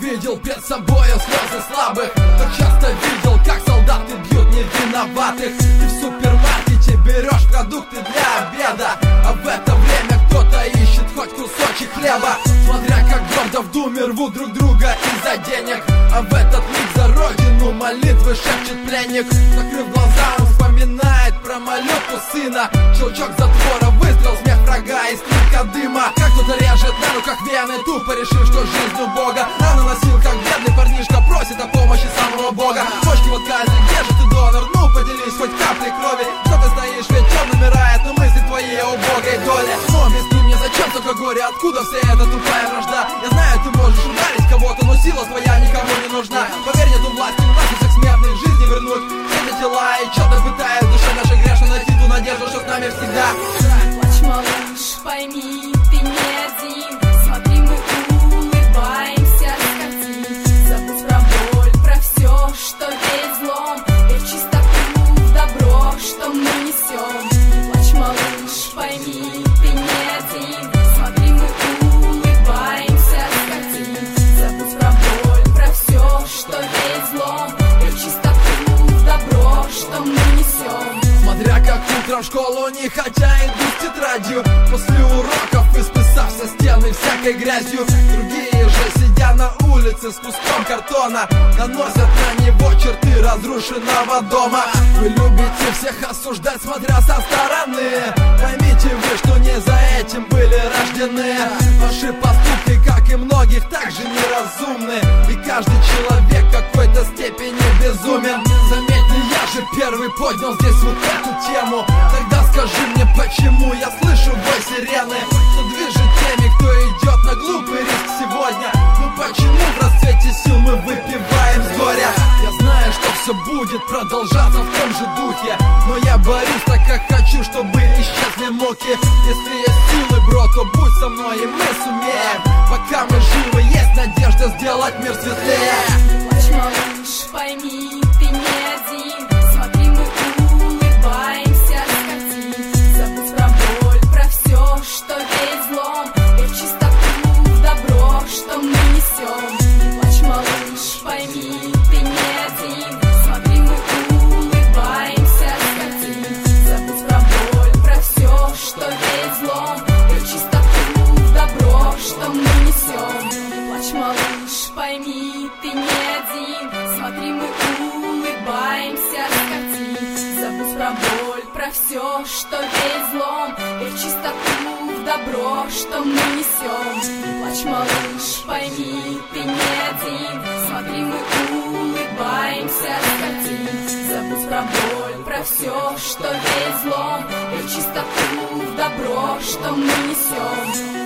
видел перед собой слезы слабых, так часто видел, как солдаты бьют невиноватых. Ты в супермаркете берешь продукты для обеда, а в это время кто-то ищет хоть кусочек хлеба. Смотря как гордо в думе рвут друг друга из-за денег, а в этот миг за родину молитвы шепчет пленник. Закрыв глаза, он вспоминает про малютку сына. Щелчок затвора, выстрел, смех врага и струйка дыма. Как кто-то режет на руках вены, тупо решив, что жизнь у Бога. Рано носил, как бедный парнишка просит о помощи самого Бога. Почки в отказе, где же ты, донор? Ну поделись хоть каплей крови. Что ты стоишь, ведь он умирает, но мысли твои о убогой доле. Но объясни мне, зачем только горе, откуда вся эта тупая вражда? Я знаю, ты можешь ударить кого-то, но сила твоя никому не нужна. Поверь, нету власти у нас, всех смертных жизни вернуть. Все эти тела и что-то пытает душа наша грешна, найти ту надежду, что с нами всегда. Плачь, малыш, пойми, ты не один. Смотри, мы улыбаемся с картин. Забудь про боль, про все, что весь злом, и в чистоту, в добро, что мы несем. Плачь, малыш, пойми, ты не один. Смотри, мы улыбаемся с картин. Забудь про боль, про все, что весь злом, и в чистоту, в добро, что мы несем. Смотря как утром в школу не хотя иду с тетрадью, после уроков исписав со стены всякой грязью. Другие же, сидя на улице с куском картона, наносят на него черты разрушенного дома. Вы любите всех осуждать, смотря со стороны. Поймите вы, что не за этим были рождены. Ваши поступки, как и многих, также неразумны, и каждый человек в какой-то степени безумен. Заметьте, я же первый поднял здесь вот эту тему. Тогда скажи мне, почему я слышу вой сирены, что движет теми, кто идет на глупый риск сегодня. Ну почему в расцвете сил мы выпиваем с горя? Я знаю, что все будет продолжаться в том же духе, но я борюсь так, как хочу, чтобы исчезли муки. Если есть силы, бро, то будь со мной, и мы сумеем. Пока мы живы, есть надежда сделать мир светлее. Плачь, малыш, пойми, ты не один. Смотри, мы улыбаемся с картин. Забудь про боль, про все, что весь злом, и в чистоту, в добро, что мы несем. Плачь, малыш, пойми, ты не один. Смотри, мы улыбаемся с картин. Забудь про боль, про все, что весь злом, и в чистоту, в добро, что мы несем. Плачь, малыш, пойми, ты не один. Смотри, мы улыбаемся с картин. Забудь про боль, про все, что весь злом, и в чистоту, в добро, что мы несем. Плачь, малыш, пойми, ты не один. Смотри, мы улыбаемся с картин. Забудь про боль, про все, что весь злом, и в чистоту, в добро, что мы несем.